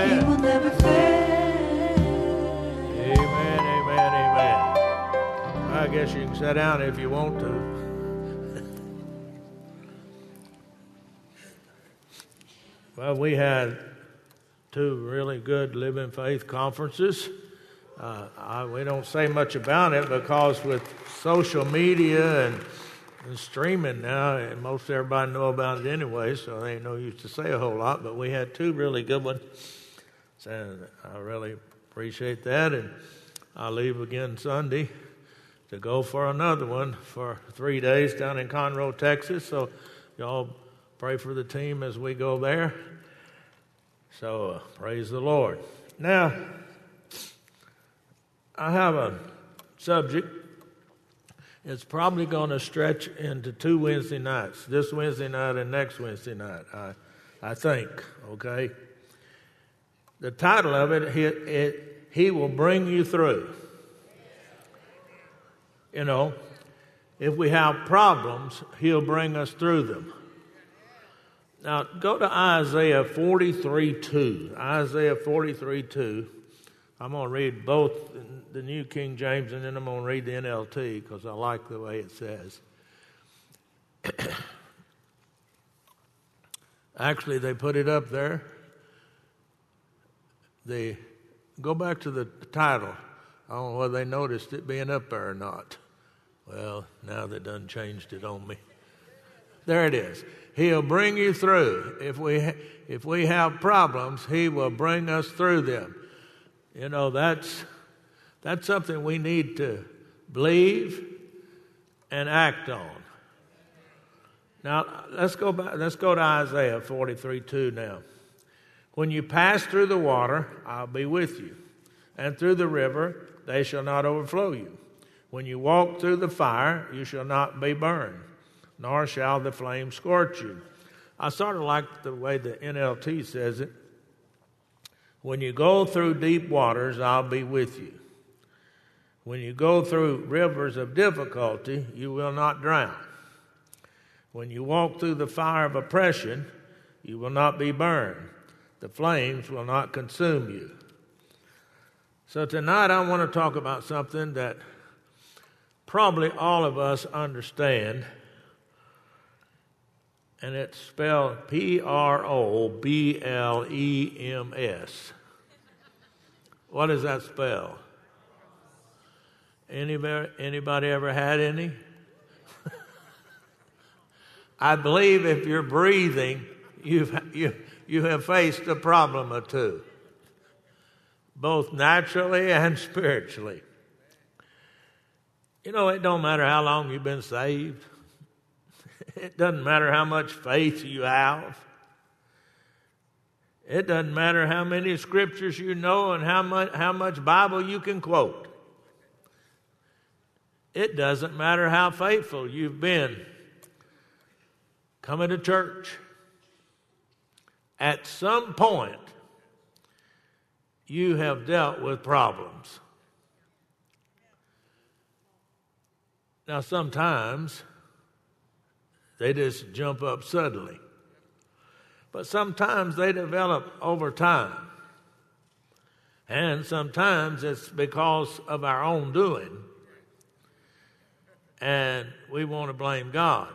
Amen. He will never fail. Amen, amen, amen. I guess you can sit down if you want to. Well, we had 2 really good Living Faith conferences. We don't say much about it because with social media and streaming now, and most everybody know about it anyway, so there ain't no use to say a whole lot. But we had 2 really good ones, and I really appreciate that. And I'll leave again Sunday to go for another one for 3 days down in Conroe, Texas. So y'all pray for the team as we go there. So praise the Lord. Now, I have a subject. It's probably going to stretch into 2 Wednesday nights, this Wednesday night and next Wednesday night, I think, okay? The title of it, He Will Bring You Through. You know, if we have problems, He'll bring us through them. Now, go to Isaiah 43:2. Isaiah 43:2. I'm going to read both the New King James and then I'm going to read the NLT because I like the way it says. Actually, they put it up there. Go back to the title. I don't know whether they noticed it being up there or not. Well, now they done changed it on me. There it is. He'll bring you through. If we have problems, He will bring us through them. You know, that's something we need to believe and act on. Now, let's go back. Let's go to Isaiah 43:2 now. When you pass through the water, I'll be with you. And through the river, they shall not overflow you. When you walk through the fire, you shall not be burned, nor shall the flame scorch you. I sort of like the way the NLT says it. When you go through deep waters, I'll be with you. When you go through rivers of difficulty, you will not drown. When you walk through the fire of oppression, you will not be burned. The flames will not consume you. So tonight I want to talk about something that probably all of us understand, and it's spelled Problems. What does that spell? Anybody ever had any? I believe if you're breathing, you have faced a problem or 2, both naturally and spiritually. You know, it don't matter how long you've been saved. It doesn't matter how much faith you have. It doesn't matter how many scriptures you know and how much Bible you can quote. It doesn't matter how faithful you've been coming to church. At some point, you have dealt with problems. Now, sometimes they just jump up suddenly. But sometimes they develop over time. And sometimes it's because of our own doing. And we want to blame God.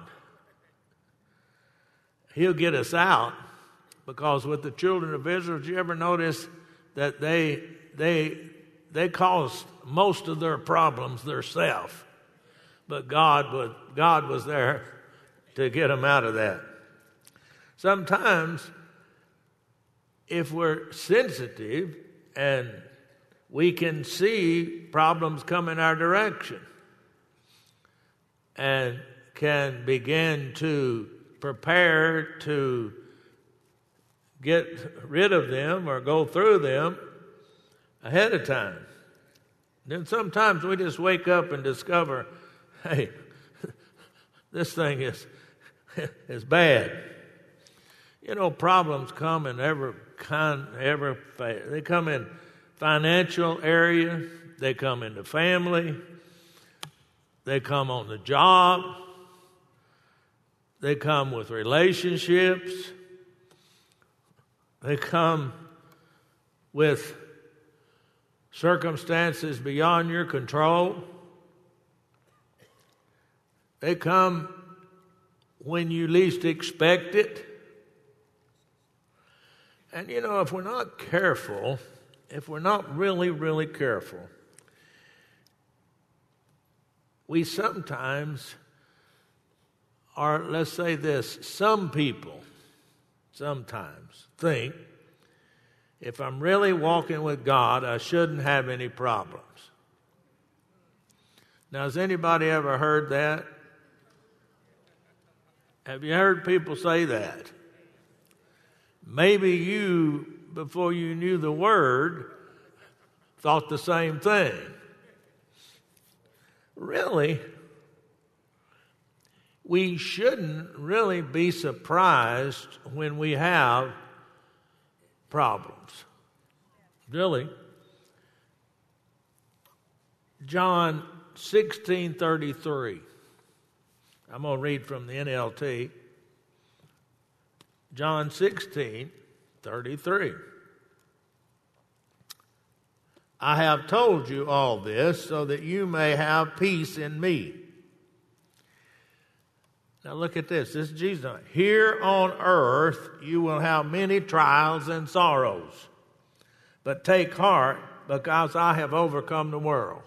He'll get us out because with the children of Israel, did you ever notice that they caused most of their problems themselves? But God was there to get them out of that. Sometimes, if we're sensitive and we can see problems come in our direction and can begin to prepare to get rid of them or go through them ahead of time. Then sometimes we just wake up and discover, hey, this thing is bad. You know, problems come in every phase. They come in financial area. They come in the family. They come on the job. They come with relationships. They come with circumstances beyond your control. They come when you least expect it. And you know, if we're not careful, if we're not really, really careful, we sometimes are, let's say this, some people sometimes think, if I'm really walking with God, I shouldn't have any problems. Now, has anybody ever heard that? Have you heard people say that? Maybe you, before you knew the word, thought the same thing. Really, we shouldn't really be surprised when we have problems. Really. John 16:33. I'm going to read from the NLT. John 16:33. I have told you all this so that you may have peace in me. Now look at this. This is Jesus. Here on earth you will have many trials and sorrows. But take heart, because I have overcome the world.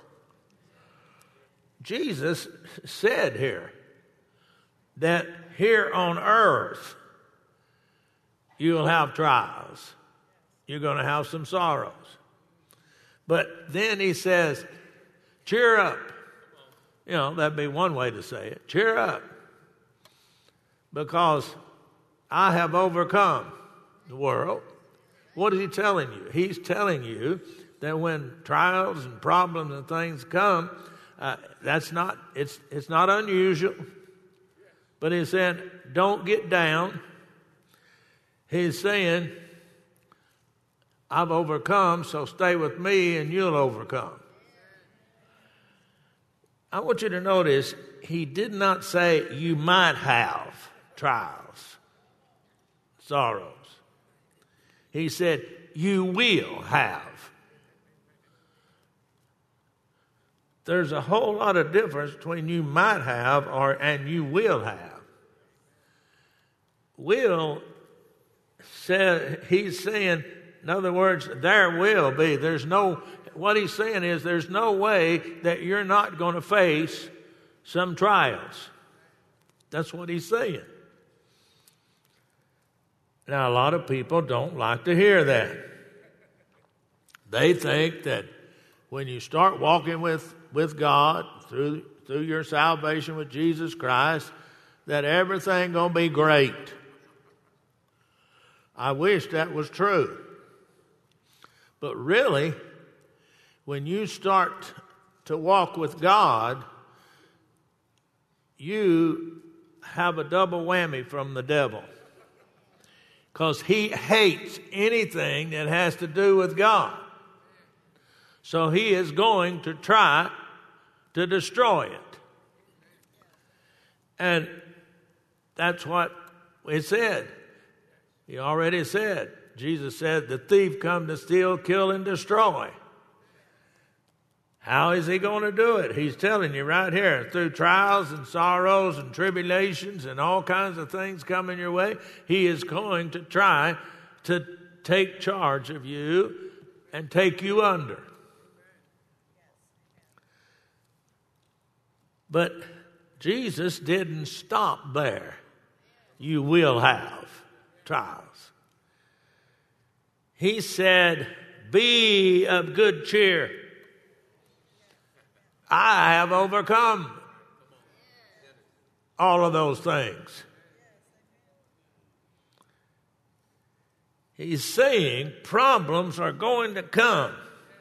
Jesus said here that here on earth you will have trials. You're going to have some sorrows. But then he says, cheer up. You know, that'd be one way to say it. Cheer up. Because I have overcome the world. What is he telling you? He's telling you that when trials and problems and things come, it's not unusual. But he's saying, don't get down. He's saying, I've overcome, so stay with me and you'll overcome. I want you to notice, he did not say you might have trials, sorrows. He said, you will have. There's a whole lot of difference between you might have and you will have. Will said, he's saying, in other words, there will be. What he's saying is there's no way that you're not going to face some trials. That's what he's saying. Now, a lot of people don't like to hear that. They think that when you start walking with God through your salvation with Jesus Christ, that everything's going to be great. I wish that was true. But really, when you start to walk with God, you have a double whammy from the devil. Because he hates anything that has to do with God. So he is going to try to destroy it. And that's what it said. He already said. Jesus said, the thief come to steal, kill, and destroy. How is he going to do it? He's telling you right here, through trials and sorrows and tribulations and all kinds of things coming your way, he is going to try to take charge of you and take you under. But Jesus didn't stop there. You will have trials. He said, be of good cheer. I have overcome all of those things. He's saying problems are going to come.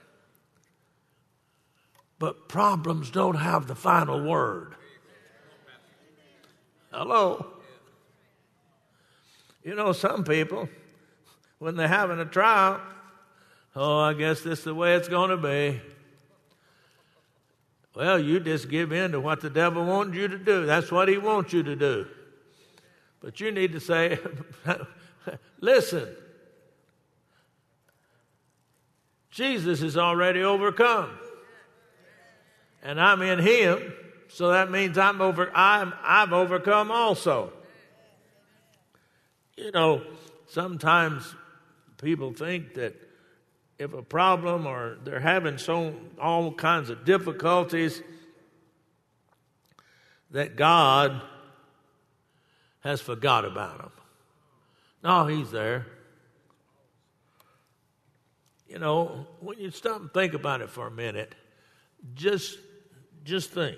But problems don't have the final word. Hello? You know, some people, when they're having a trial, I guess this is the way it's going to be. Well, you just give in to what the devil wants you to do. That's what he wants you to do. But you need to say, listen, Jesus is already overcome. And I'm in him, so that means I've overcome also. You know, sometimes people think that if a problem or they're having all kinds of difficulties, that God has forgot about them. No, he's there. You know, when you stop and think about it for a minute, just think.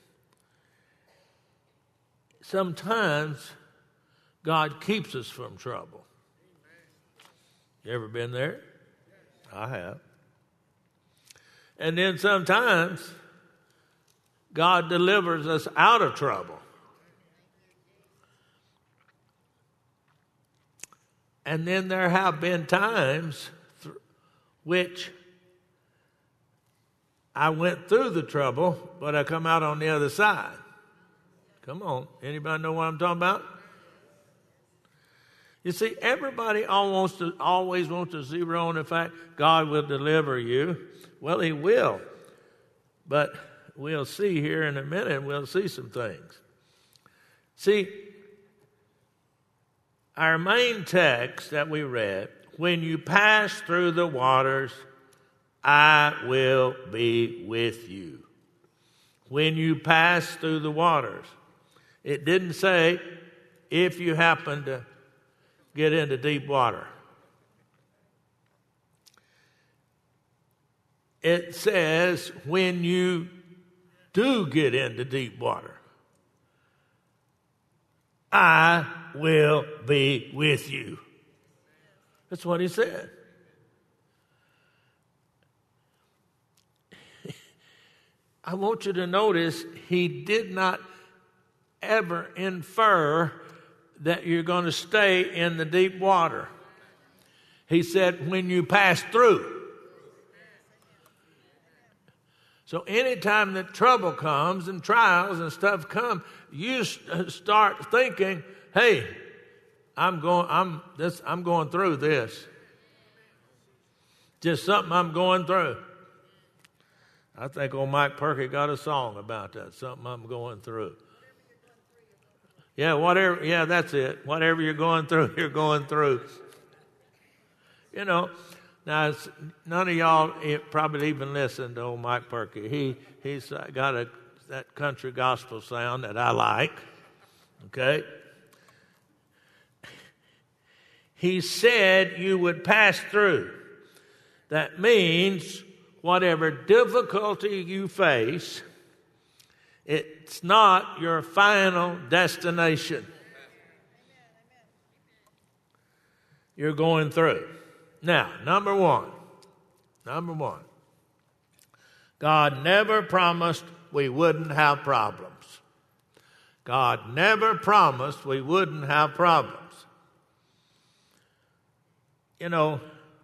Sometimes God keeps us from trouble. You ever been there? I have. And then sometimes God delivers us out of trouble. And then there have been times which I went through the trouble, but I come out on the other side. Come on. Anybody know what I'm talking about? You see, everybody always wants to zero on the fact God will deliver you. Well, he will. But we'll see here in a minute, we'll see some things. See, our main text that we read, when you pass through the waters, I will be with you. When you pass through the waters. It didn't say if you happen to get into deep water. It says when you do get into deep water, I will be with you. That's what he said. I want you to notice he did not ever infer that you're going to stay in the deep water. He said when you pass through. So anytime that trouble comes and trials and stuff come, you start thinking, hey, I'm going through this. Just something I'm going through. I think old Mike Perky got a song about that. Something I'm going through. Yeah, whatever. Yeah, that's it. Whatever you're going through, you're going through. You know, now none of y'all probably even listen to old Mike Perky. He's got that country gospel sound that I like. Okay. He said you would pass through. That means whatever difficulty you face, it's not your final destination. You're going through. Now, number one, God never promised we wouldn't have problems. God never promised we wouldn't have problems. You know,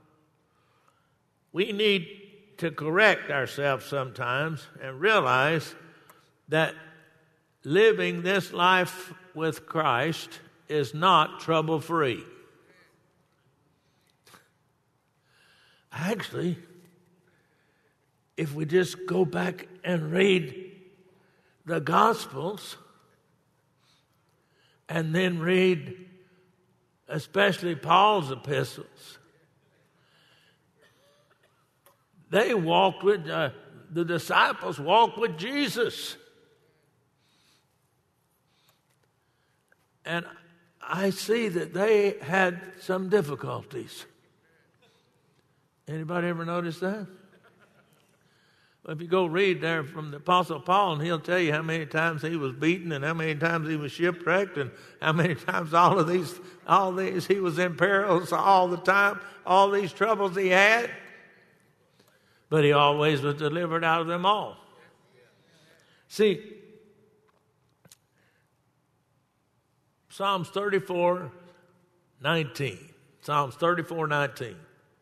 we need to correct ourselves sometimes and realize that living this life with Christ is not trouble-free. Actually, if we just go back and read the Gospels and then read especially Paul's epistles, they walked with, the disciples walked with Jesus. And I see that they had some difficulties. Anybody ever notice that? Well, if you go read there from the Apostle Paul, and he'll tell you how many times he was beaten and how many times he was shipwrecked and how many times all these he was in perils all the time, all these troubles he had. But he always was delivered out of them all. See, Psalms 34:19. Psalms 34:19.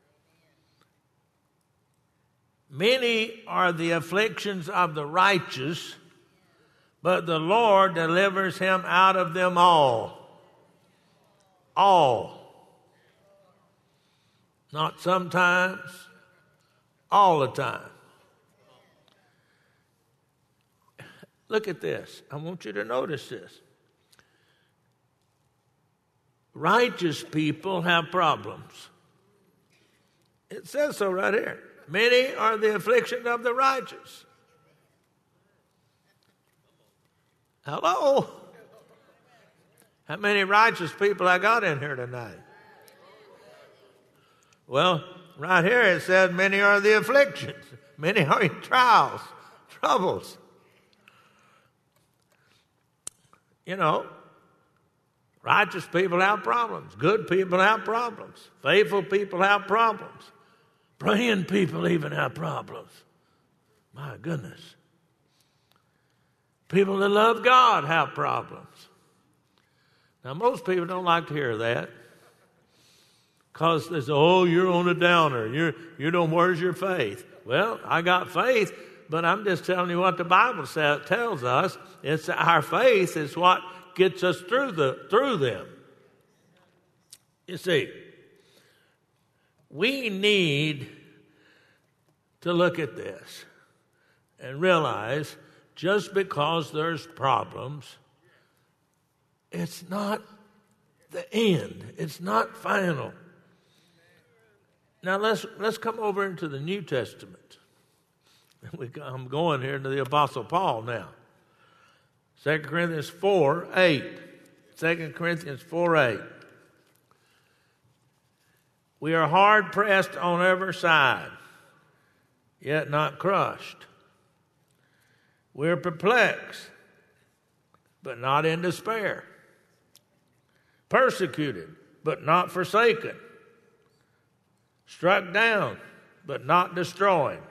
Many are the afflictions of the righteous, but the Lord delivers him out of them all. All. Not sometimes, all the time. Look at this. I want you to notice this. Righteous people have problems. It says so right here. Many are the affliction of the righteous. Hello? How many righteous people I got in here tonight? Well, right here it says many are the afflictions. Many are trials, troubles. You know, righteous people have problems. Good people have problems. Faithful people have problems. Praying people even have problems. My goodness. People that love God have problems. Now, most people don't like to hear that. Because they say, oh, you're on a downer. You don't, where's your faith? Well, I got faith, but I'm just telling you what the Bible tells us. It's our faith is what gets us through them. You see, we need to look at this and realize just because there's problems, it's not the end. It's not final. Now let's come over into the New Testament. I'm going here to the Apostle Paul now. 2 Corinthians 4:8. 2 Corinthians 4:8. We are hard pressed on every side, yet not crushed. We are perplexed, but not in despair. Persecuted, but not forsaken. Struck down, but not destroyed.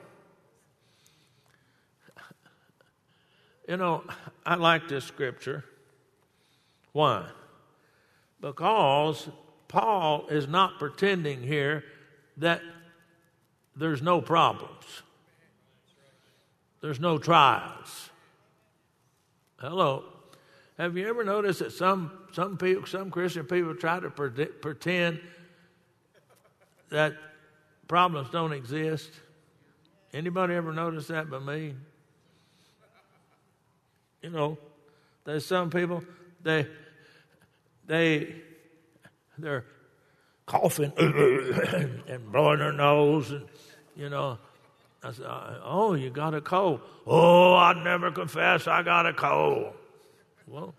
You know, I like this scripture. Why? Because Paul is not pretending here that there's no problems. There's no trials. Hello. Have you ever noticed that some people, some Christian people try to pretend that problems don't exist? Anybody ever notice that but me? You know, there's some people, they're coughing and blowing their nose, and, you know, I said, oh, you got a cold. Oh, I'd never confess I got a cold. Well,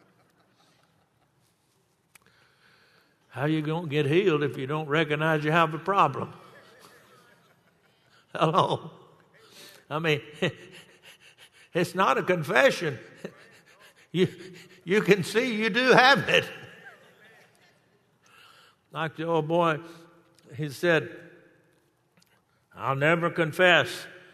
how you going to get healed if you don't recognize you have a problem? Hello? I mean, it's not a confession. You can see you do have it. Like the old boy, he said, I'll never confess.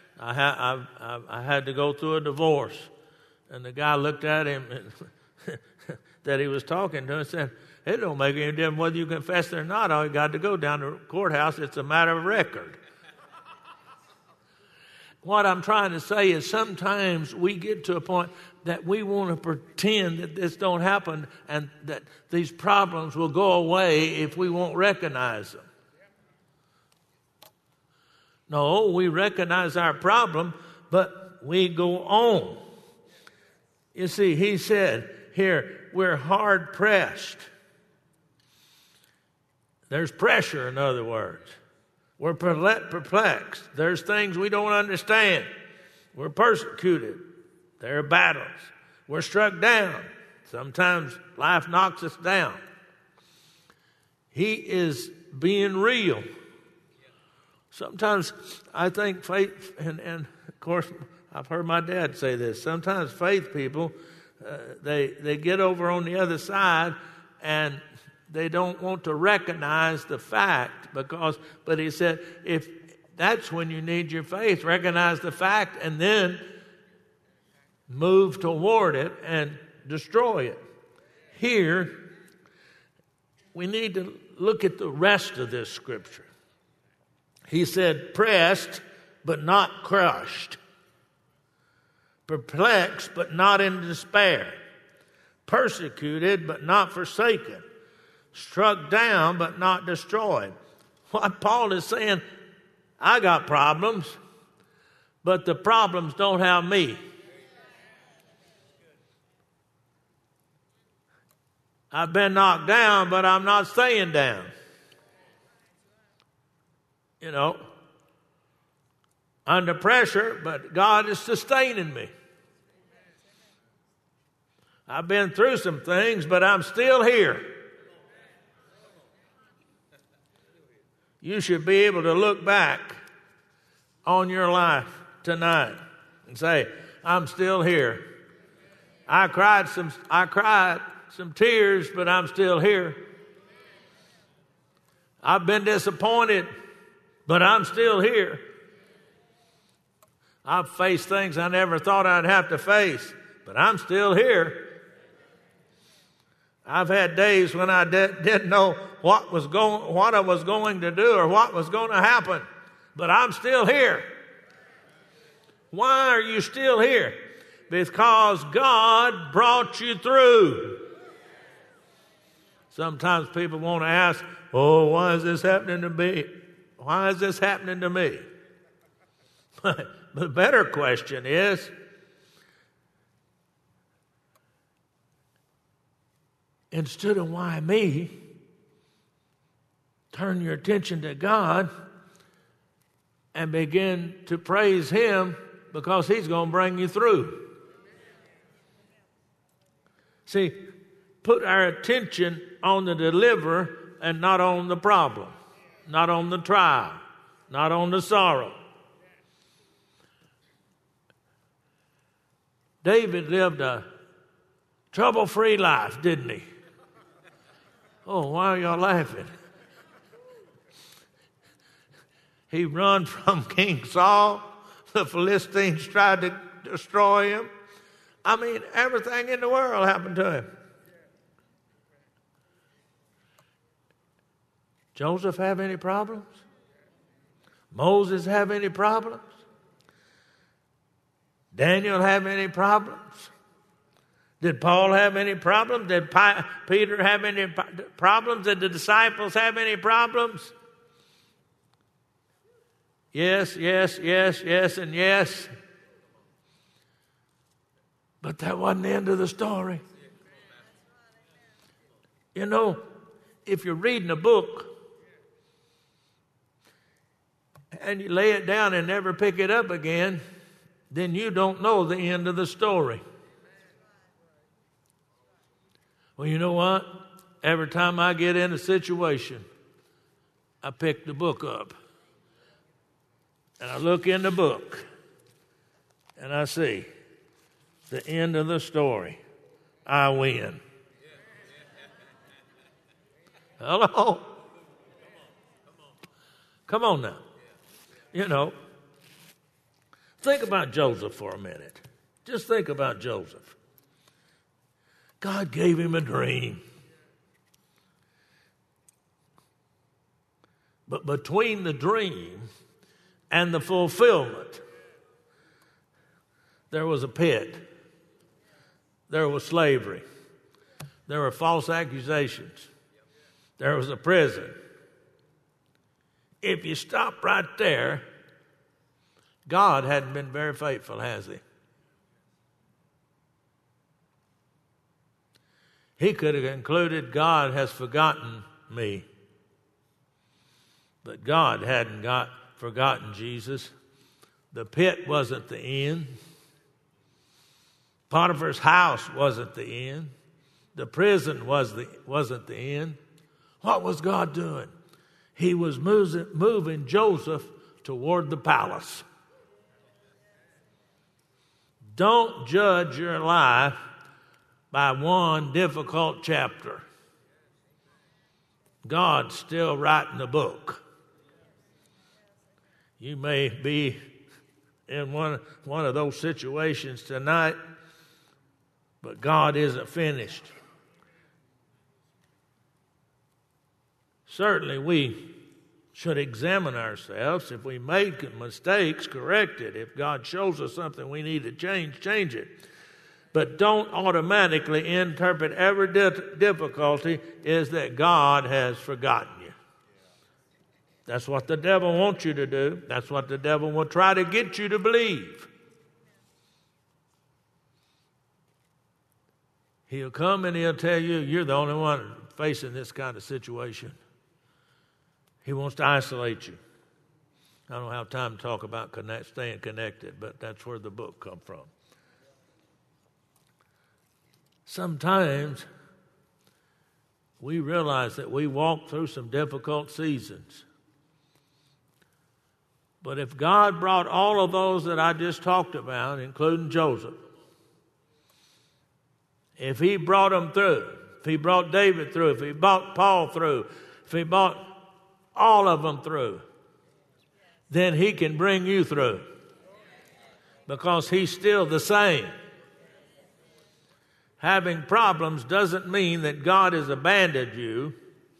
I had to go through a divorce. And the guy looked at him that he was talking to and said, it don't make any difference whether you confess it or not. All you got to go down to the courthouse. It's a matter of record. What I'm trying to say is sometimes we get to a point that we want to pretend that this don't happen and that these problems will go away if we won't recognize them. No, we recognize our problem, but we go on. You see, he said here, we're hard pressed. There's pressure, in other words. We're perplexed. There's things we don't understand. We're persecuted. There are battles. We're struck down. Sometimes life knocks us down. He is being real. Sometimes I think faith, and of course I've heard my dad say this, sometimes faith people, they get over on the other side and they don't want to recognize the fact but he said, if that's when you need your faith, recognize the fact and then move toward it and destroy it. Here, we need to look at the rest of this scripture. He said, pressed, but not crushed. Perplexed, but not in despair. Persecuted, but not forsaken. Struck down, but not destroyed. What Paul is saying, I got problems. but the problems don't have me. I've been knocked down, but I'm not staying down. You know, under pressure, but God is sustaining me. I've been through some things, but I'm still here. You should be able to look back on your life tonight and say, I'm still here. I cried some tears, but I'm still here. I've been disappointed, but I'm still here. I've faced things I never thought I'd have to face, but I'm still here. I've had days when I didn't know what I was going to do or what was going to happen, but I'm still here. Why are you still here? Because God brought you through. Sometimes people want to ask, oh, why is this happening to me? Why is this happening to me? But the better question is, instead of why me, turn your attention to God and begin to praise Him because He's going to bring you through. See, put our attention on the deliverer and not on the problem, not on the trial, not on the sorrow. David lived a trouble-free life, didn't he? Oh, why are y'all laughing? He run from King Saul. The Philistines tried to destroy him. I mean, everything in the world happened to him. Joseph have any problems? Moses have any problems? Daniel have any problems? Did Paul have any problems? Did Peter have any problems? Did the disciples have any problems? Yes, yes, yes, yes, and yes. But that wasn't the end of the story. You know, if you're reading a book and you lay it down and never pick it up again, then you don't know the end of the story. Well, you know what? Every time I get in a situation, I pick the book up. And I look in the book. And I see the end of the story. I win. Hello? Come on now. You know, think about Joseph for a minute. Just think about Joseph. God gave him a dream. But between the dream and the fulfillment, there was a pit. There was slavery. There were false accusations. There was a prison. If you stop right there, God hadn't been very faithful, has He? He could have concluded, God has forgotten me. But God hadn't forgotten Jesus. The pit wasn't the end. Potiphar's house wasn't the end. The prison wasn't the end. What was God doing? He was moving Joseph toward the palace. Don't judge your life by one difficult chapter. God's still writing the book. You may be in one of those situations tonight, but God isn't finished. Certainly we should examine ourselves. If we made mistakes, correct it. If God shows us something we need to change it. But don't automatically interpret every difficulty as that God has forgotten you. That's what the devil wants you to do. That's what the devil will try to get you to believe. He'll come and he'll tell you, you're the only one facing this kind of situation. He wants to isolate you. I don't have time to talk about staying connected, but that's where the book comes from. Sometimes we realize that we walk through some difficult seasons. But if God brought all of those that I just talked about, including Joseph, if he brought them through, if he brought David through, if he brought Paul through, if he brought all of them through, then he can bring you through. Because he's still the same. Having problems doesn't mean that God has abandoned you.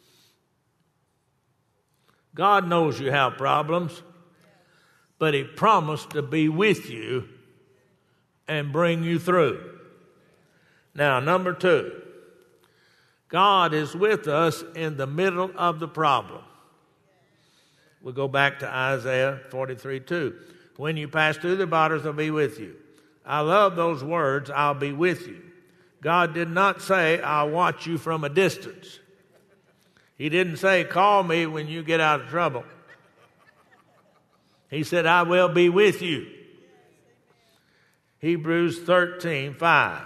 God knows you have problems, but he promised to be with you and bring you through. Now, number 2, God is with us in the middle of the problem. We'll go back to Isaiah 43:2. When you pass through the waters, I'll be with you. I love those words, I'll be with you. God did not say, I'll watch you from a distance. He didn't say, call me when you get out of trouble. He said, I will be with you. Hebrews 13:5.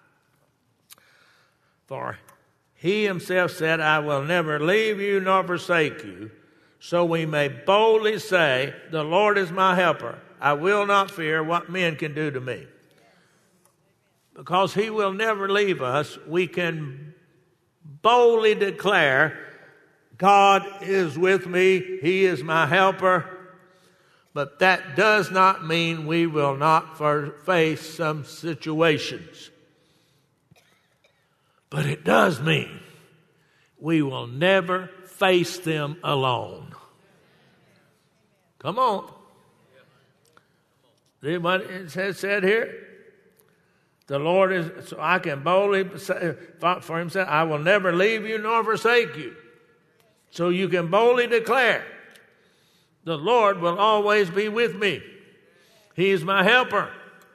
For he himself said, I will never leave you nor forsake you. So we may boldly say, the Lord is my helper. I will not fear what men can do to me. Because he will never leave us, we can boldly declare, God is with me. He is my helper. But that does not mean we will not face some situations. But it does mean we will never face them alone. Come on. See what it said here? The Lord is, so I can boldly say for himself, I will never leave you nor forsake you. So you can boldly declare, the Lord will always be with me. He is my helper.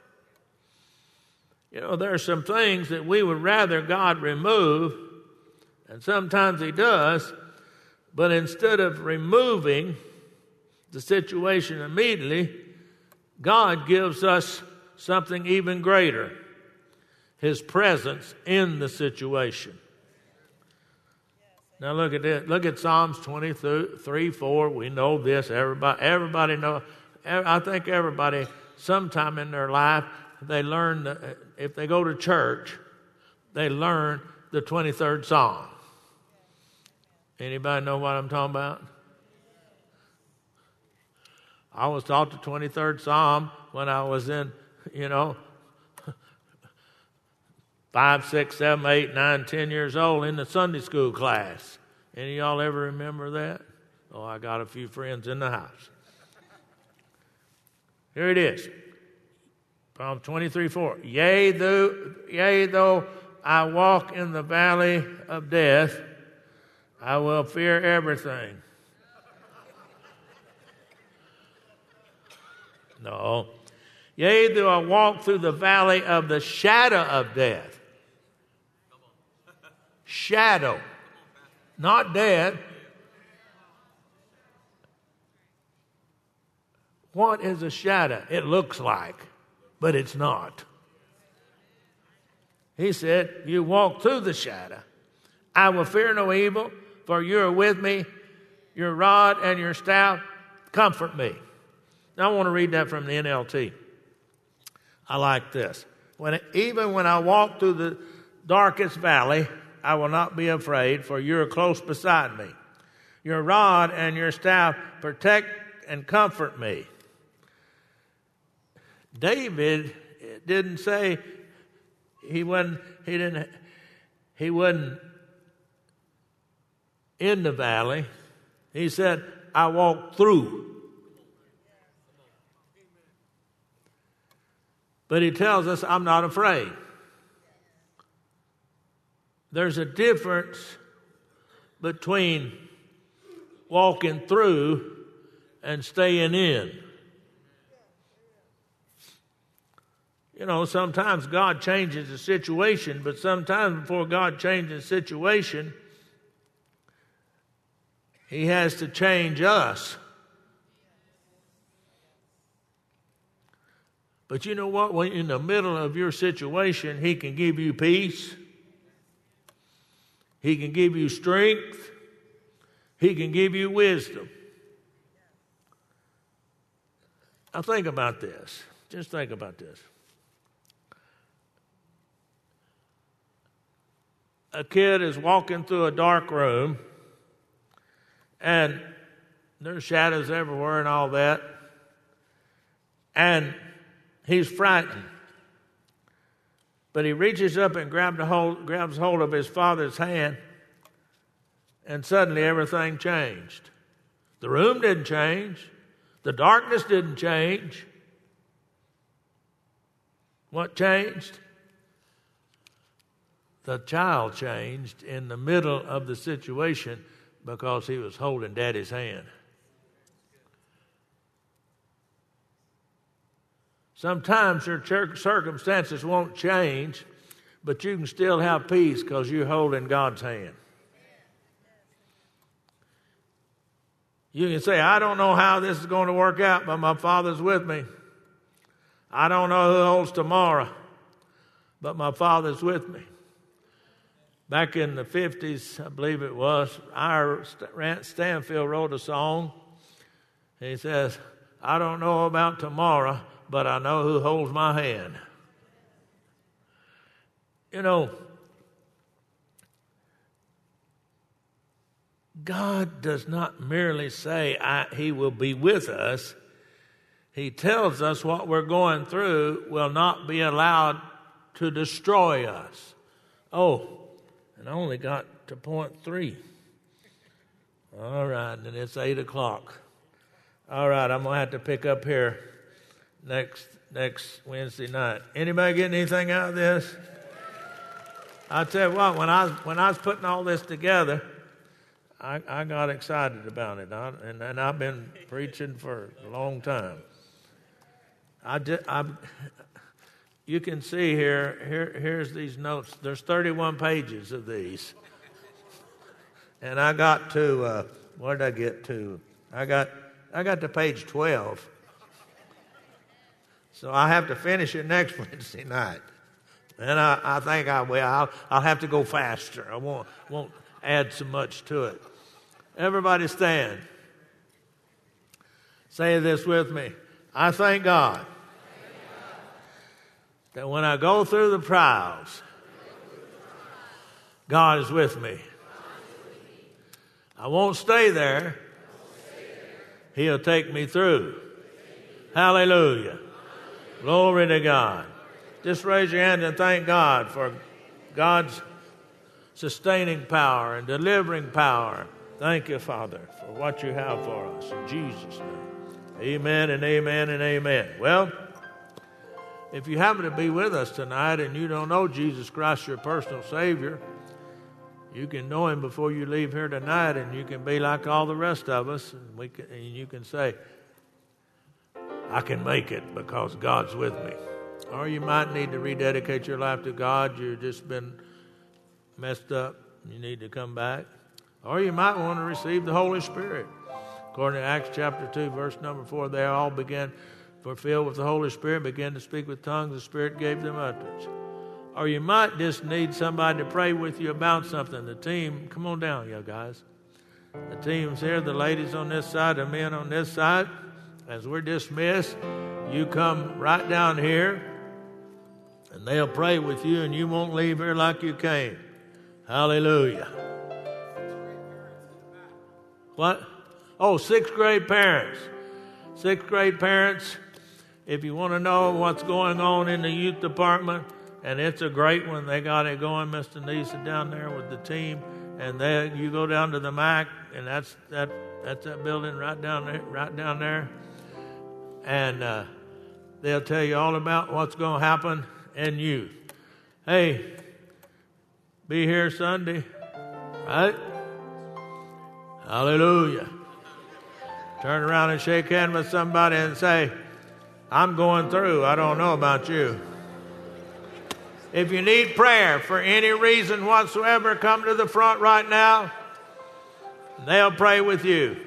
You know, there are some things that we would rather God remove, and sometimes he does, but instead of removing the situation immediately, God gives us something even greater, his presence in the situation. Now look at this. Look at Psalms 23:4. We know this. Everybody knows. I think everybody, sometime in their life, they learn, if they go to church, they learn the 23rd Psalm. Anybody know what I'm talking about? I was taught the 23rd Psalm when I was in, 5, 6, 7, 8, 9, 10 years old in the Sunday school class. Any of y'all ever remember that? Oh, I got a few friends in the house. Here it is. Psalm 23:4. Yea, though I walk in the valley of death, I will fear everything. No. Yea, though I walk through the valley of the shadow of death. Shadow, not dead. What is a shadow? It looks like, but it's not. He said, you walk through the shadow. I will fear no evil, for you are with me. Your rod and your staff comfort me. Now I want to read that from the NLT. I like this. Even when I walk through the darkest valley, I will not be afraid, for you are close beside me. Your rod and your staff protect and comfort me. David didn't say he wasn't in the valley. He said, I walked through. But he tells us, I'm not afraid. There's a difference between walking through and staying in. You know, sometimes God changes the situation, but sometimes before God changes the situation, He has to change us. But you know what? When in the middle of your situation, He can give you peace. He can give you strength. He can give you wisdom. Now think about this. Just think about this. A kid is walking through a dark room, and there's shadows everywhere and all that, and he's frightened. But he reaches up and grabs hold of his father's hand, and suddenly everything changed. The room didn't change. The darkness didn't change. What changed? The child changed in the middle of the situation because he was holding Daddy's hand. Sometimes your circumstances won't change, but you can still have peace because you're holding God's hand. You can say, I don't know how this is going to work out, but my Father's with me. I don't know who holds tomorrow, but my Father's with me. Back in the 50s, I believe it was, Rance Stanfield wrote a song. He says, I don't know about tomorrow, but I know who holds my hand. You know, God does not merely say He will be with us. He tells us what we're going through will not be allowed to destroy us. Oh, and I only got to point 3. All right, and it's 8 o'clock. All right, I'm going to have to pick up here next Wednesday night. Anybody getting anything out of this? I tell you what, when I was putting all this together, I got excited about it, and I've been preaching for a long time. You can see here's these notes. There's 31 pages of these. And I got to, where did I get to? I got to page 12. So I have to finish it next Wednesday night. And I think I will. I'll have to go faster. I won't add so much to it. Everybody stand. Say this with me. I thank God that when I go through the trials, God is with me. I won't stay there. He'll take me through. Hallelujah. Glory to God. Just raise your hand and thank God for God's sustaining power and delivering power. Thank you, Father, for what you have for us. In Jesus' name. Amen and amen and amen. Well, if you happen to be with us tonight and you don't know Jesus Christ, your personal Savior, you can know Him before you leave here tonight, and you can be like all the rest of us, and you can say, I can make it because God's with me. Or you might need to rededicate your life to God. You've just been messed up. You need to come back. Or you might want to receive the Holy Spirit. According to Acts chapter 2, verse number 4, they all were filled with the Holy Spirit, began to speak with tongues. The Spirit gave them utterance. Or you might just need somebody to pray with you about something. The team, come on down, you guys. The team's here, the ladies on this side, the men on this side. As we're dismissed, you come right down here, and they'll pray with you, and you won't leave here like you came. Hallelujah. What? Oh, 6th grade parents. 6th grade parents, if you want to know what's going on in the youth department, and it's a great one, they got it going, Mr. Neeson down there with the team, and you go down to the MAC, and that's that building right down there, and they'll tell you all about what's going to happen in youth. Hey, be here Sunday, right? Hallelujah. Turn around and shake hands with somebody and say, I'm going through. I don't know about you. If you need prayer for any reason whatsoever, come to the front right now. They'll pray with you.